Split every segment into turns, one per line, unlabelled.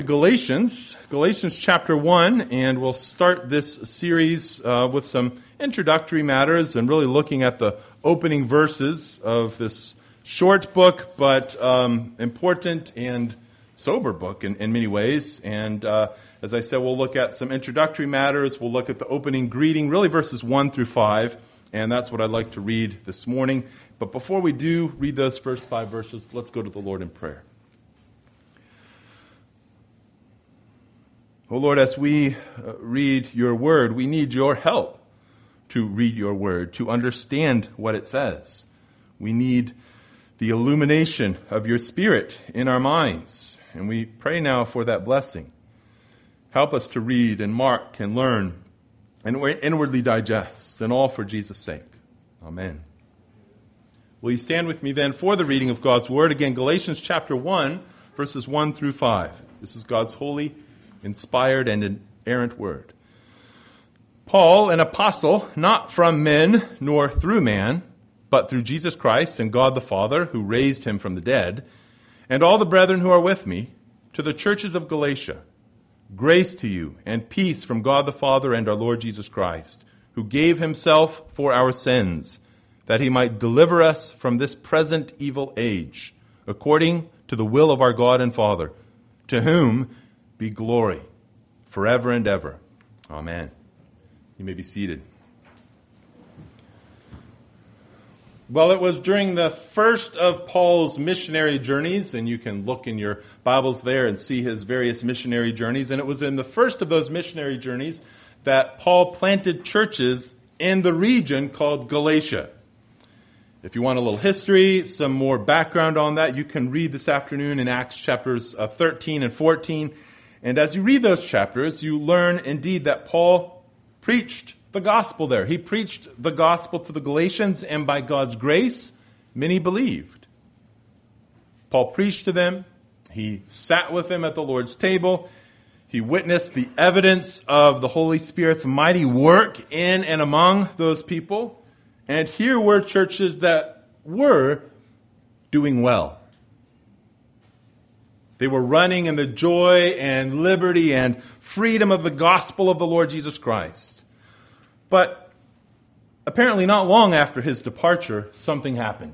Galatians chapter 1, and we'll start this series with some introductory matters and really looking at the opening verses of this short book, but important and sober book in many ways. And as I said, we'll look at some introductory matters. We'll look at the opening greeting, really verses 1 through 5, and that's what I'd like to read this morning. But before we do read those first 5 verses, let's go to the Lord in prayer. Oh Lord, as we read your word, we need your help to read your word, to understand what it says. We need the illumination of your Spirit in our minds, and we pray now for that blessing. Help us to read and mark and learn and inwardly digest, and all for Jesus' sake. Amen. Will you stand with me then for the reading of God's word? Again, Galatians chapter 1, verses 1 through 5. This is God's holy, inspired and inerrant word. Paul, an apostle, not from men nor through man, but through Jesus Christ and God the Father, who raised him from the dead, and all the brethren who are with me, to the churches of Galatia, grace to you and peace from God the Father and our Lord Jesus Christ, who gave himself for our sins, that he might deliver us from this present evil age, according to the will of our God and Father, to whom be glory forever and ever. Amen. You may be seated. Well, it was during the first of Paul's missionary journeys, and you can look in your Bibles there and see his various missionary journeys, and it was in the first of those missionary journeys that Paul planted churches in the region called Galatia. If you want a little history, some more background on that, you can read this afternoon in Acts chapters 13 and 14. And as you read those chapters, you learn indeed that Paul preached the gospel there. He preached the gospel to the Galatians, and by God's grace, many believed. Paul preached to them. He sat with them at the Lord's table. He witnessed the evidence of the Holy Spirit's mighty work in and among those people. And here were churches that were doing well. They were running in the joy and liberty and freedom of the gospel of the Lord Jesus Christ. But apparently not long after his departure, something happened.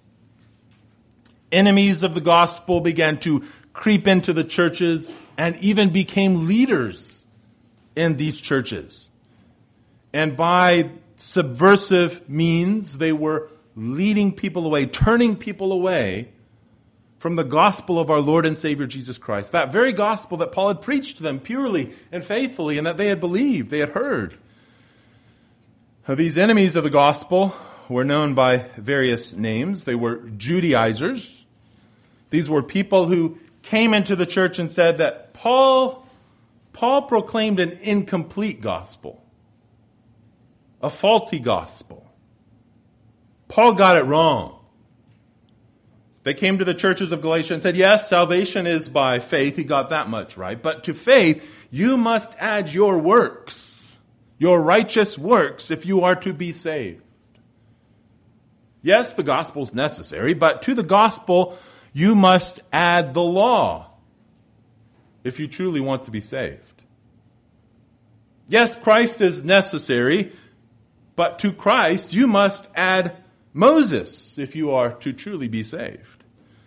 Enemies of the gospel began to creep into the churches and even became leaders in these churches. And by subversive means, they were leading people away, turning people away from the gospel of our Lord and Savior Jesus Christ. That very gospel that Paul had preached to them purely and faithfully, and that they had believed, they had heard. These enemies of the gospel were known by various names. They were Judaizers. These were people who came into the church and said that Paul proclaimed an incomplete gospel, a faulty gospel. Paul got it wrong. They came to the churches of Galatia and said, yes, salvation is by faith. He got that much right. But to faith, you must add your works, your righteous works, if you are to be saved. Yes, the gospel is necessary, but to the gospel, you must add the law if you truly want to be saved. Yes, Christ is necessary, but to Christ, you must add Moses, if you are to truly be saved.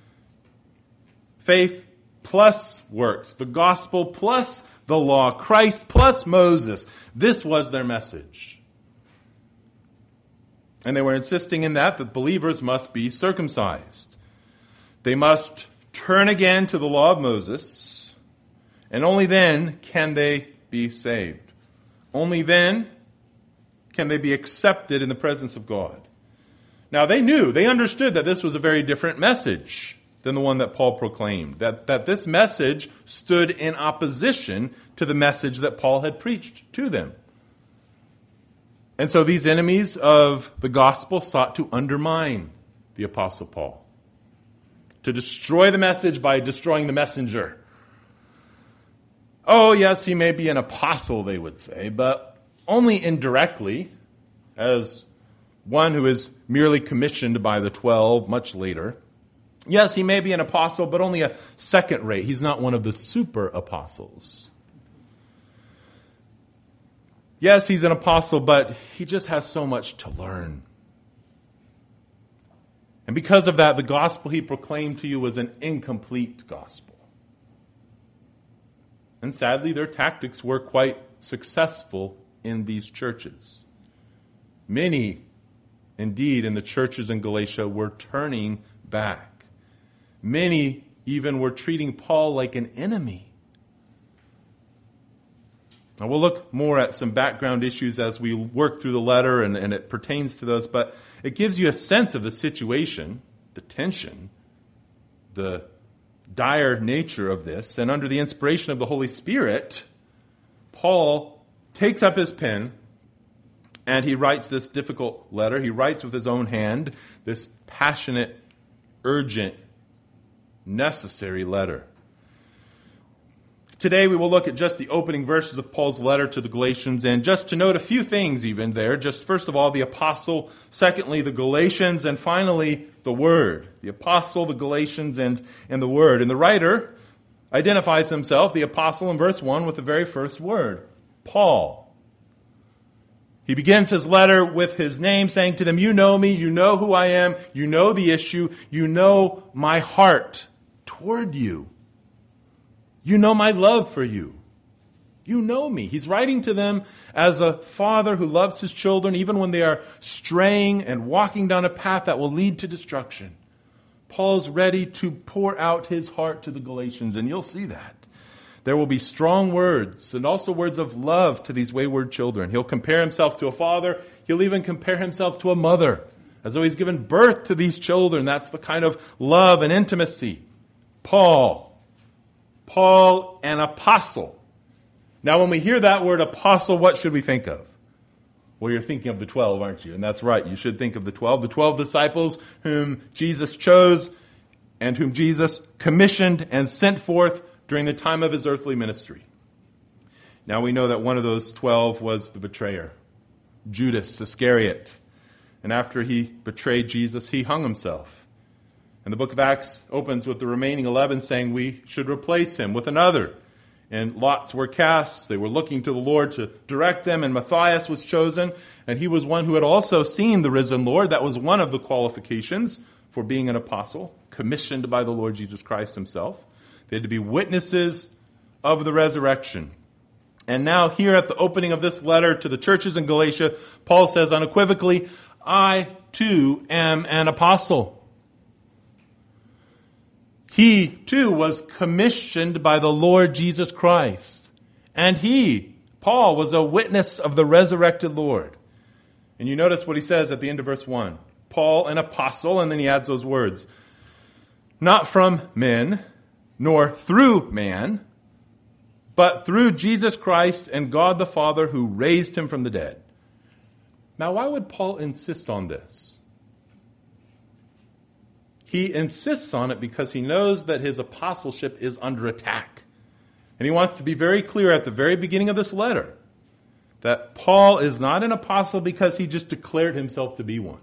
Faith plus works, the gospel plus the law, Christ plus Moses. This was their message. And they were insisting in that believers must be circumcised. They must turn again to the law of Moses, and only then can they be saved. Only then can they be accepted in the presence of God. Now they understood that this was a very different message than the one that Paul proclaimed, that this message stood in opposition to the message that Paul had preached to them. And so these enemies of the gospel sought to undermine the Apostle Paul, to destroy the message by destroying the messenger. Oh, yes, he may be an apostle, they would say, but only indirectly, as one who is merely commissioned by the 12 much later. Yes, he may be an apostle, but only a second rate. He's not one of the super apostles. Yes, he's an apostle, but he just has so much to learn. And because of that, the gospel he proclaimed to you was an incomplete gospel. And sadly, their tactics were quite successful in these churches. Many, indeed, in the churches in Galatia were turning back. Many even were treating Paul like an enemy. Now, we'll look more at some background issues as we work through the letter, and it pertains to those, but it gives you a sense of the situation, the tension, the dire nature of this. And under the inspiration of the Holy Spirit, Paul takes up his pen and he writes this difficult letter. He writes with his own hand this passionate, urgent, necessary letter. Today we will look at just the opening verses of Paul's letter to the Galatians, and just to note a few things even there. Just first of all, the apostle, secondly, the Galatians, and finally, the word. The apostle, the Galatians, and the word. And the writer identifies himself, the apostle, in verse 1 with the very first word, Paul. He begins his letter with his name, saying to them, you know me, you know who I am, you know the issue, you know my heart toward you. You know my love for you. You know me. He's writing to them as a father who loves his children even when they are straying and walking down a path that will lead to destruction. Paul's ready to pour out his heart to the Galatians, and you'll see that. There will be strong words and also words of love to these wayward children. He'll compare himself to a father. He'll even compare himself to a mother, as though he's given birth to these children. That's the kind of love and intimacy. Paul, an apostle. Now, when we hear that word apostle, what should we think of? Well, you're thinking of the 12, aren't you? And that's right. You should think of the 12 disciples whom Jesus chose and whom Jesus commissioned and sent forth during the time of his earthly ministry. Now, we know that one of those 12 was the betrayer, Judas Iscariot. And after he betrayed Jesus, he hung himself. And the book of Acts opens with the remaining 11 saying we should replace him with another. And lots were cast. They were looking to the Lord to direct them. And Matthias was chosen. And he was one who had also seen the risen Lord. That was one of the qualifications for being an apostle, commissioned by the Lord Jesus Christ himself. They had to be witnesses of the resurrection. And now here at the opening of this letter to the churches in Galatia, Paul says unequivocally, I too am an apostle. He, too, was commissioned by the Lord Jesus Christ. And he, Paul, was a witness of the resurrected Lord. And you notice what he says at the end of verse 1. Paul, an apostle, and then he adds those words. Not from men, nor through man, but through Jesus Christ and God the Father who raised him from the dead. Now, why would Paul insist on this? He insists on it because he knows that his apostleship is under attack. And he wants to be very clear at the very beginning of this letter that Paul is not an apostle because he just declared himself to be one.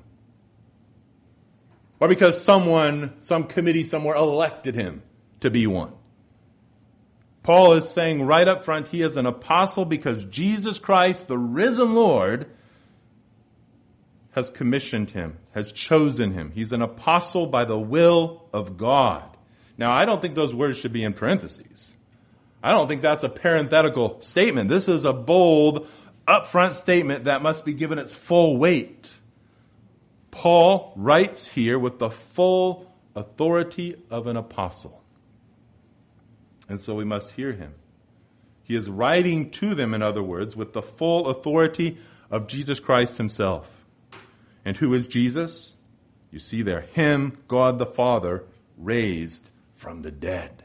Or because some committee somewhere elected him to be one. Paul is saying right up front he is an apostle because Jesus Christ, the risen Lord, has commissioned him, has chosen him. He's an apostle by the will of God. Now, I don't think those words should be in parentheses. I don't think that's a parenthetical statement. This is a bold, upfront statement that must be given its full weight. Paul writes here with the full authority of an apostle. And so we must hear him. He is writing to them, in other words, with the full authority of Jesus Christ himself. And who is Jesus? You see there, him, God the Father, raised from the dead.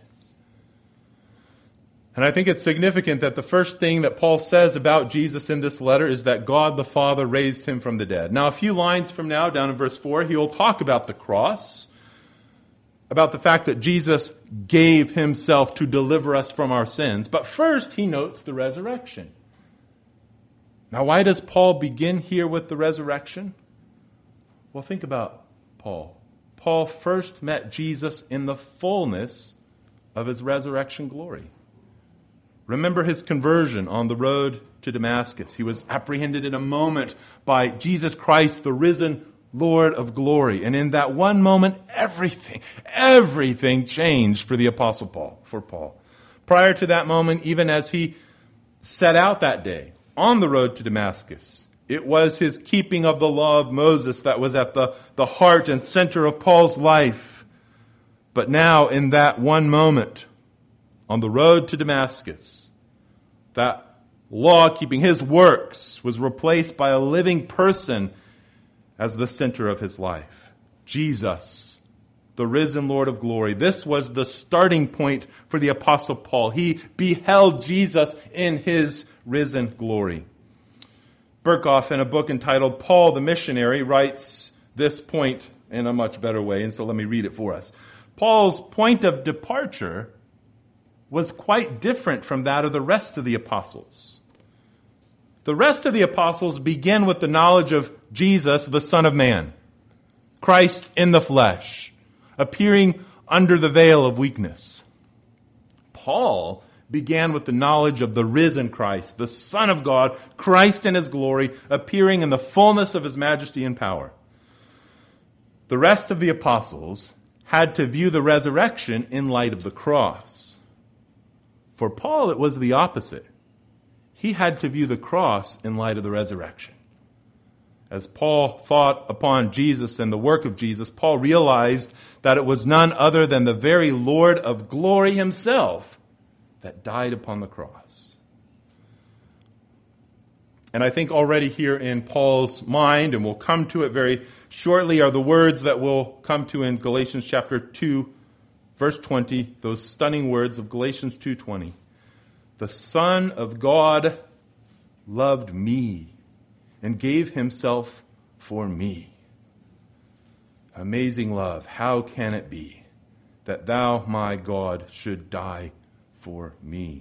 And I think it's significant that the first thing that Paul says about Jesus in this letter is that God the Father raised him from the dead. Now, a few lines from now, down in verse 4, he'll talk about the cross, about the fact that Jesus gave himself to deliver us from our sins. But first, he notes the resurrection. Now, why does Paul begin here with the resurrection? Well, think about Paul. Paul first met Jesus in the fullness of his resurrection glory. Remember his conversion on the road to Damascus. He was apprehended in a moment by Jesus Christ, the risen Lord of glory. And in that one moment, everything changed for the Apostle Paul, for Paul. Prior to that moment, even as he set out that day on the road to Damascus, it was his keeping of the law of Moses that was at the heart and center of Paul's life. But now, in that one moment, on the road to Damascus, that law, keeping his works, was replaced by a living person as the center of his life. Jesus, the risen Lord of glory. This was the starting point for the Apostle Paul. He beheld Jesus in his risen glory. Berkhoff, in a book entitled Paul the Missionary, writes this point in a much better way, and so let me read it for us. Paul's point of departure was quite different from that of the rest of the apostles. The rest of the apostles begin with the knowledge of Jesus, the Son of Man, Christ in the flesh, appearing under the veil of weakness. Paul began with the knowledge of the risen Christ, the Son of God, Christ in his glory, appearing in the fullness of his majesty and power. The rest of the apostles had to view the resurrection in light of the cross. For Paul, it was the opposite. He had to view the cross in light of the resurrection. As Paul thought upon Jesus and the work of Jesus, Paul realized that it was none other than the very Lord of glory himself that died upon the cross. And I think already here in Paul's mind, and we'll come to it very shortly, are the words that we'll come to in Galatians chapter 2, verse 20, those stunning words of Galatians 2:20. The Son of God loved me and gave himself for me. Amazing love, how can it be that thou, my God, should die for me?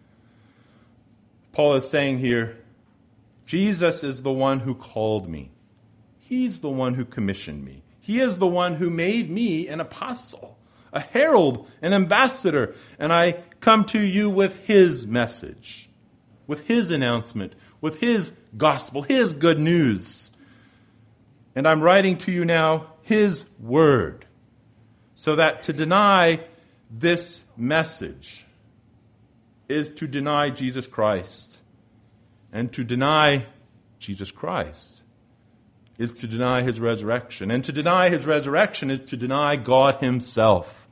Paul is saying here, Jesus is the one who called me. He's the one who commissioned me. He is the one who made me an apostle, a herald, an ambassador, and I come to you with his message, with his announcement, with his gospel, his good news. And I'm writing to you now his word, so that to deny this message is to deny Jesus Christ. And to deny Jesus Christ is to deny his resurrection. And to deny his resurrection is to deny God himself.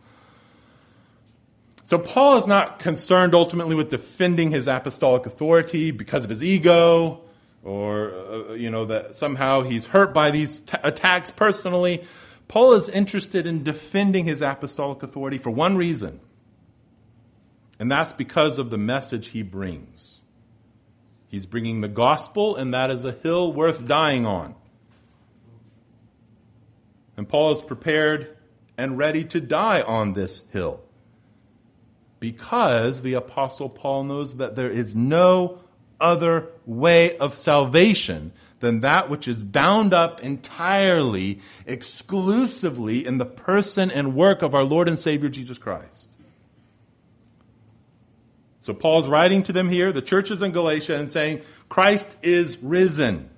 So Paul is not concerned ultimately with defending his apostolic authority because of his ego, or that somehow he's hurt by these attacks personally. Paul is interested in defending his apostolic authority for one reason, and that's because of the message he brings. He's bringing the gospel, and that is a hill worth dying on. And Paul is prepared and ready to die on this hill, because the Apostle Paul knows that there is no other way of salvation than that which is bound up entirely, exclusively in the person and work of our Lord and Savior Jesus Christ. So Paul's writing to them here, the churches in Galatia, and saying, Christ is risen.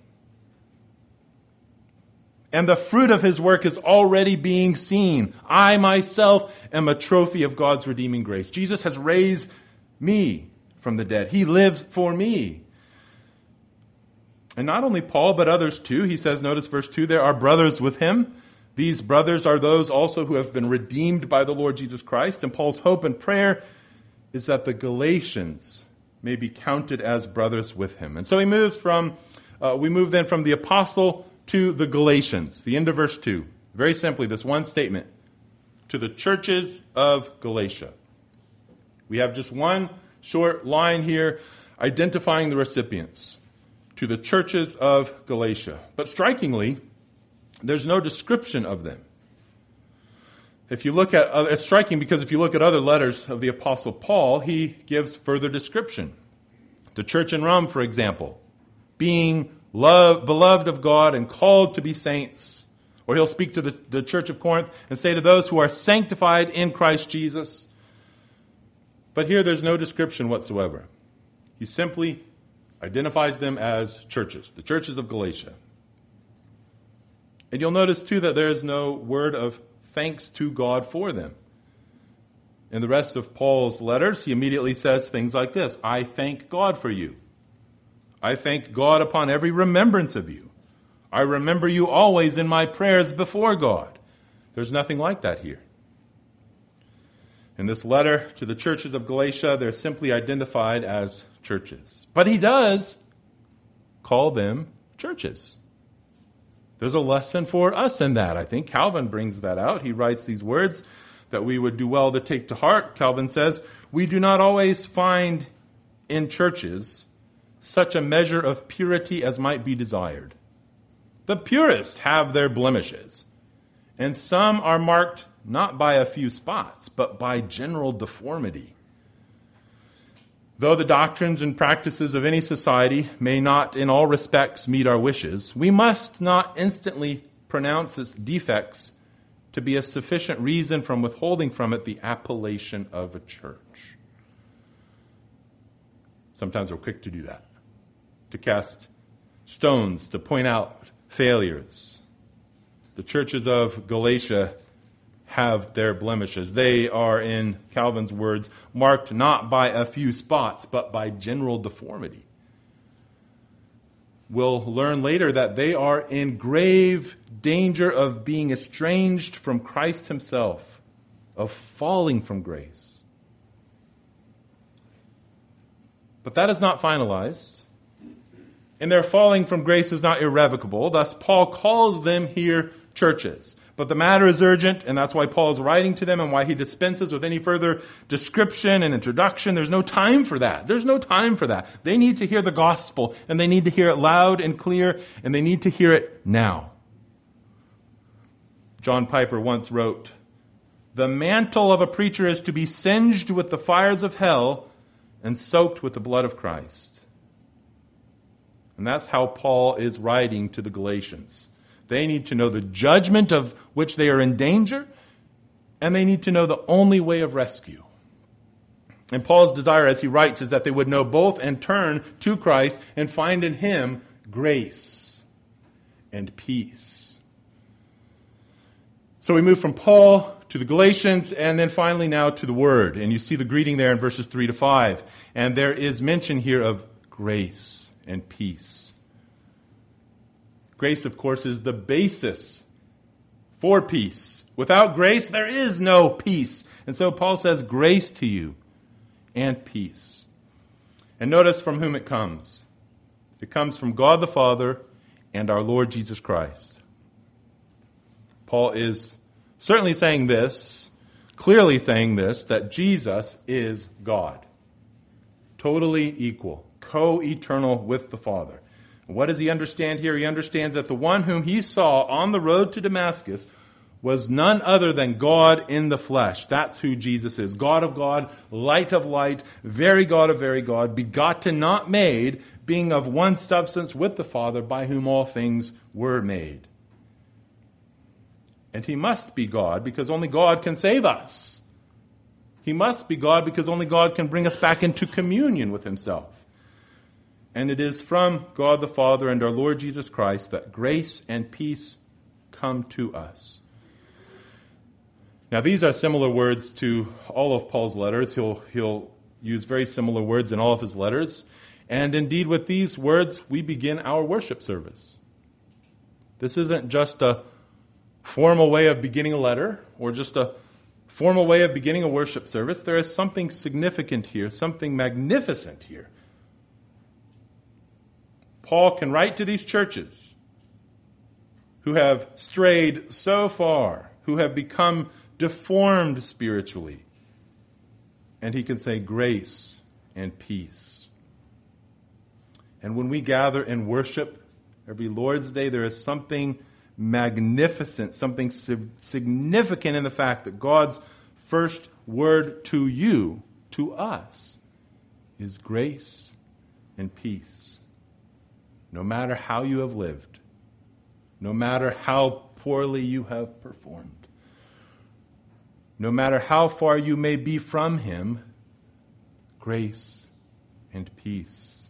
And the fruit of his work is already being seen. I myself am a trophy of God's redeeming grace. Jesus has raised me from the dead. He lives for me. And not only Paul, but others too. He says, notice verse 2, there are brothers with him. These brothers are those also who have been redeemed by the Lord Jesus Christ. And Paul's hope and prayer is that the Galatians may be counted as brothers with him. And so we move then from the apostle to the Galatians, the end of verse 2. Very simply, this one statement, to the churches of Galatia. We have just one short line here identifying the recipients, to the churches of Galatia. But strikingly, there's no description of them. If you look at, it's striking because if you look at other letters of the Apostle Paul, he gives further description. The church in Rome, for example, being beloved of God and called to be saints, Or he'll speak to the church of Corinth and say to those who are sanctified in Christ Jesus. But here there's no description whatsoever. He simply identifies them as churches, the churches of Galatia. And you'll notice too that there is no word of thanks to God for them. In the rest of Paul's letters, he immediately says things like this: I thank God for you. I thank God upon every remembrance of you. I remember you always in my prayers before God. There's nothing like that here. In this letter to the churches of Galatia, they're simply identified as churches. But he does call them churches. There's a lesson for us in that. I think Calvin brings that out. He writes these words that we would do well to take to heart. Calvin says, we do not always find in churches such a measure of purity as might be desired. The purest have their blemishes, and some are marked not by a few spots, but by general deformity. Though the doctrines and practices of any society may not in all respects meet our wishes, we must not instantly pronounce its defects to be a sufficient reason from withholding from it the appellation of a church. Sometimes we're quick to do that, to cast stones, to point out failures. The churches of Galatia have their blemishes. They are, in Calvin's words, marked not by a few spots, but by general deformity. We'll learn later that they are in grave danger of being estranged from Christ himself, of falling from grace. But that is not finalized, and their falling from grace is not irrevocable. Thus, Paul calls them here churches. But the matter is urgent, and that's why Paul is writing to them and why he dispenses with any further description and introduction. There's no time for that. There's no time for that. They need to hear the gospel, and they need to hear it loud and clear, and they need to hear it now. John Piper once wrote, "The mantle of a preacher is to be singed with the fires of hell and soaked with the blood of Christ." And that's how Paul is writing to the Galatians. They need to know the judgment of which they are in danger, and they need to know the only way of rescue. And Paul's desire, as he writes, is that they would know both and turn to Christ and find in him grace and peace. So we move from Paul to the Galatians, and then finally now to the Word. And you see the greeting there in verses 3 to 5. And there is mention here of grace and peace. Grace, of course, is the basis for peace. Without grace, there is no peace. And so Paul says, grace to you and peace. And notice from whom it comes. It comes from God the Father and our Lord Jesus Christ. Paul is certainly saying this, clearly saying this, that Jesus is God. Totally equal, co-eternal with the Father. What does he understand here? He understands that the one whom he saw on the road to Damascus was none other than God in the flesh. That's who Jesus is. God of God, light of light, very God of very God, begotten, not made, being of one substance with the Father, by whom all things were made. And he must be God because only God can save us. He must be God because only God can bring us back into communion with himself. And it is from God the Father and our Lord Jesus Christ that grace and peace come to us. Now, these are similar words to all of Paul's letters. He'll use very similar words in all of his letters. And indeed, with these words, we begin our worship service. This isn't just a formal way of beginning a letter or just a formal way of beginning a worship service. There is something significant here, something magnificent here. Paul can write to these churches who have strayed so far, who have become deformed spiritually, and he can say grace and peace. And when we gather and worship every Lord's Day, there is something magnificent, something significant in the fact that God's first word to you, to us, is grace and peace. No matter how you have lived, no matter how poorly you have performed. No matter how far you may be from him, grace and peace.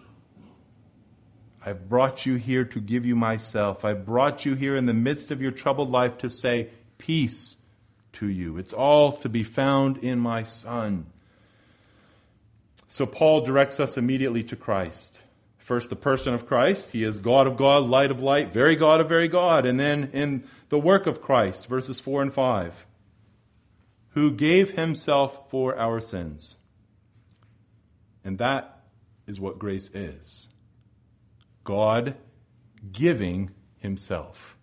I've brought you here to give you myself. I've brought you here in the midst of your troubled life to say peace to you. It's all to be found in my Son. So Paul directs us immediately to Christ. First, the person of Christ. He is God of God, light of light, very God of very God. And then in the work of Christ, verses 4 and 5, who gave himself for our sins. And that is what grace is. God giving himself.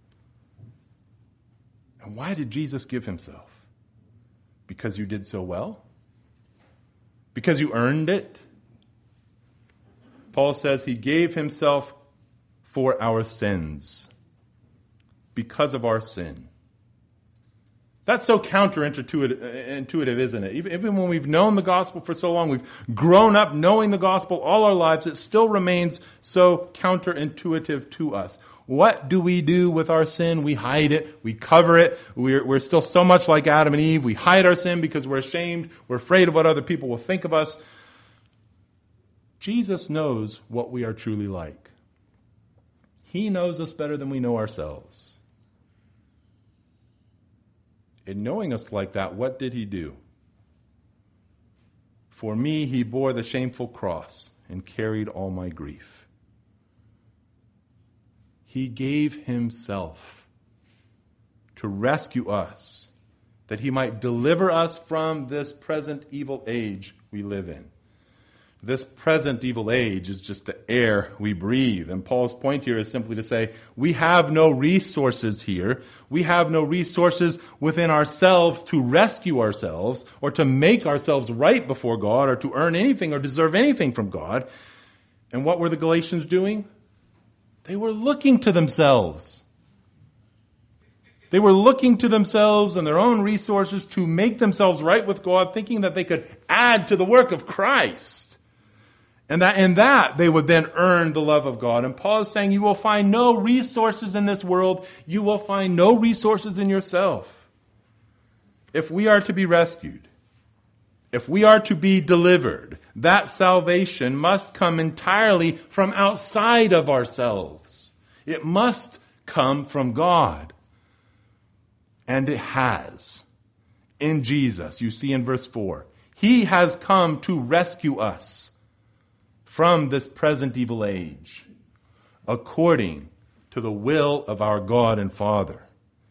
And why did Jesus give himself? Because you did so well? Because you earned it? Paul says he gave himself for our sins. Because of our sin. That's so counterintuitive, isn't it? Even when we've known the gospel for so long, we've grown up knowing the gospel all our lives, it still remains so counterintuitive to us. What do we do with our sin? We hide it. We cover it. We're still so much like Adam and Eve. We hide our sin because we're ashamed. We're afraid of what other people will think of us. Jesus knows what we are truly like. He knows us better than we know ourselves. In knowing us like that, what did he do? For me, he bore the shameful cross and carried all my grief. He gave himself to rescue us, that he might deliver us from this present evil age we live in. This present evil age is just the air we breathe. And Paul's point here is simply to say, we have no resources here. We have no resources within ourselves to rescue ourselves or to make ourselves right before God or to earn anything or deserve anything from God. And what were the Galatians doing? They were looking to themselves. They were looking to themselves and their own resources to make themselves right with God, thinking that they could add to the work of Christ. And that in that they would then earn the love of God. And Paul is saying you will find no resources in this world. You will find no resources in yourself. If we are to be rescued, if we are to be delivered, that salvation must come entirely from outside of ourselves. It must come from God. And it has. In Jesus, you see in verse 4, he has come to rescue us from this present evil age, according to the will of our God and Father.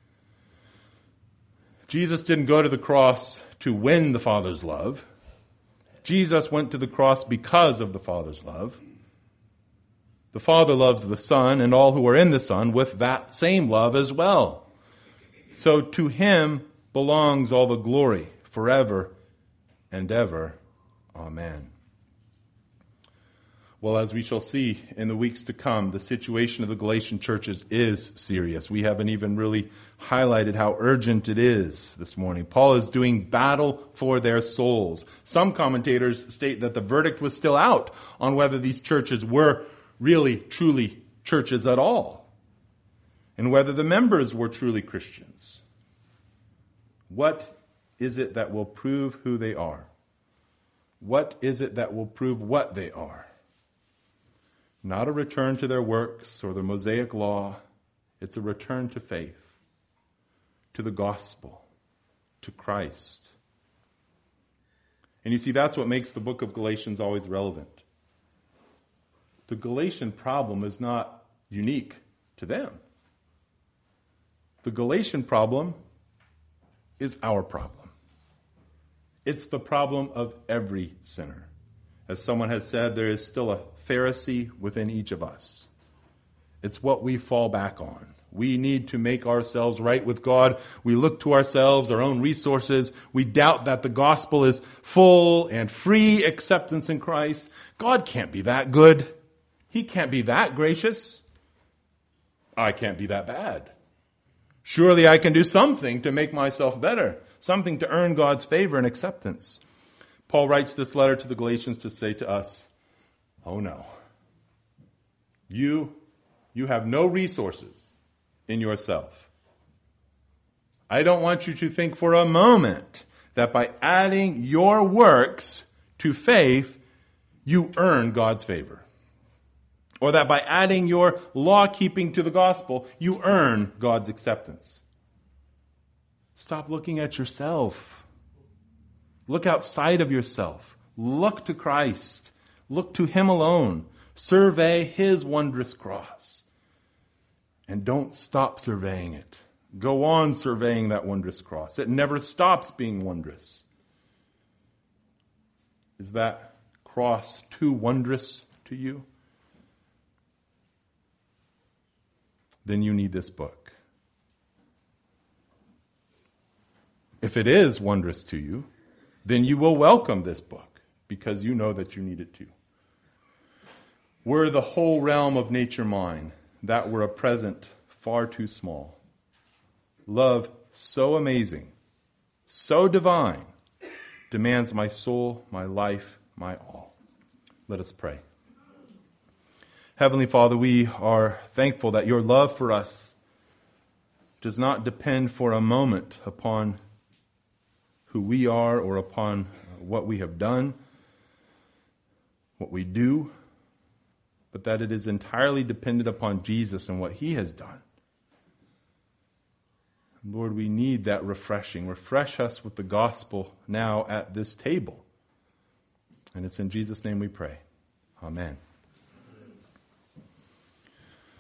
Jesus didn't go to the cross to win the Father's love. Jesus went to the cross because of the Father's love. The Father loves the Son and all who are in the Son with that same love as well. So to him belongs all the glory forever and ever. Amen. Well, as we shall see in the weeks to come, the situation of the Galatian churches is serious. We haven't even really highlighted how urgent it is this morning. Paul is doing battle for their souls. Some commentators state that the verdict was still out on whether these churches were really, truly churches at all, and whether the members were truly Christians. What is it that will prove who they are? What is it that will prove what they are? Not a return to their works or the Mosaic law. It's a return to faith, to the gospel, to Christ. And you see, that's what makes the book of Galatians always relevant. The Galatian problem is not unique to them. The Galatian problem is our problem. It's the problem of every sinner. As someone has said, there is still a Pharisee within each of us. It's what we fall back on. We need to make ourselves right with God. We look to ourselves, our own resources. We doubt that the gospel is full and free acceptance in Christ. God can't be that good. He can't be that gracious. I can't be that bad. Surely I can do something to make myself better, something to earn God's favor and acceptance. Paul writes this letter to the Galatians to say to us, oh no, you have no resources in yourself. I don't want you to think for a moment that by adding your works to faith, you earn God's favor. Or that by adding your law-keeping to the gospel, you earn God's acceptance. Stop looking at yourself. Look outside of yourself. Look to Christ. Look to Him alone. Survey His wondrous cross. And don't stop surveying it. Go on surveying that wondrous cross. It never stops being wondrous. Is that cross too wondrous to you? Then you need this book. If it is wondrous to you, then you will welcome this book because you know that you need it too. Were the whole realm of nature mine, that were a present far too small. Love so amazing, so divine, demands my soul, my life, my all. Let us pray. Heavenly Father, we are thankful that your love for us does not depend for a moment upon who we are or upon what we have done, what we do, but that it is entirely dependent upon Jesus and what He has done. Lord, we need that refreshing. Refresh us with the gospel now at this table. And it's in Jesus' name we pray. Amen.